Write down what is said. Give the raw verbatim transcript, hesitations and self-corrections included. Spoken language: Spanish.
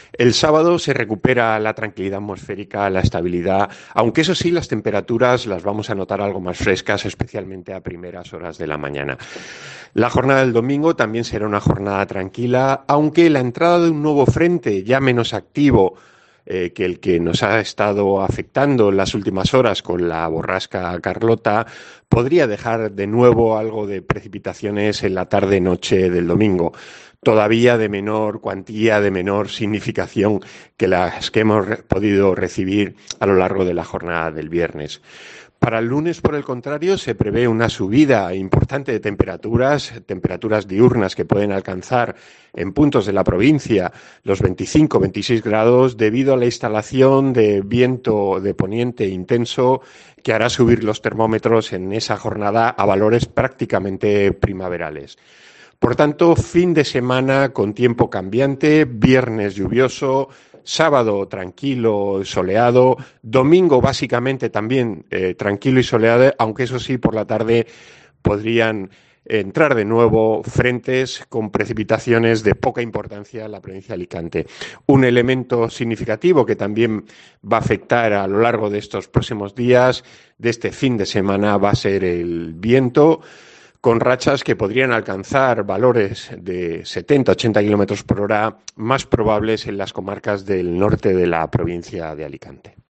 El sábado se recupera la tranquilidad atmosférica, la estabilidad, aunque eso sí, las temperaturas las vamos a notar algo más frescas, especialmente a primeras horas de la mañana. La jornada del domingo también será una jornada tranquila, aunque la entrada de un nuevo frente, ya menos activo, eh, que el que nos ha estado afectando en las últimas horas con la borrasca Carlota, podría dejar de nuevo algo de precipitaciones en la tarde-noche del domingo, todavía de menor cuantía, de menor significación que las que hemos re- podido recibir a lo largo de la jornada del viernes. Para el lunes, por el contrario, se prevé una subida importante de temperaturas, temperaturas diurnas que pueden alcanzar en puntos de la provincia los veinticinco, veintiséis grados debido a la instalación de viento de poniente intenso que hará subir los termómetros en esa jornada a valores prácticamente primaverales. Por tanto, fin de semana con tiempo cambiante, viernes lluvioso, sábado tranquilo, soleado, domingo básicamente también eh, tranquilo y soleado, aunque eso sí, por la tarde podrían entrar de nuevo frentes con precipitaciones de poca importancia en la provincia de Alicante. Un elemento significativo que también va a afectar a lo largo de estos próximos días, de este fin de semana, va a ser el viento, con rachas que podrían alcanzar valores de setenta a ochenta kilómetros por hora, más probables en las comarcas del norte de la provincia de Alicante.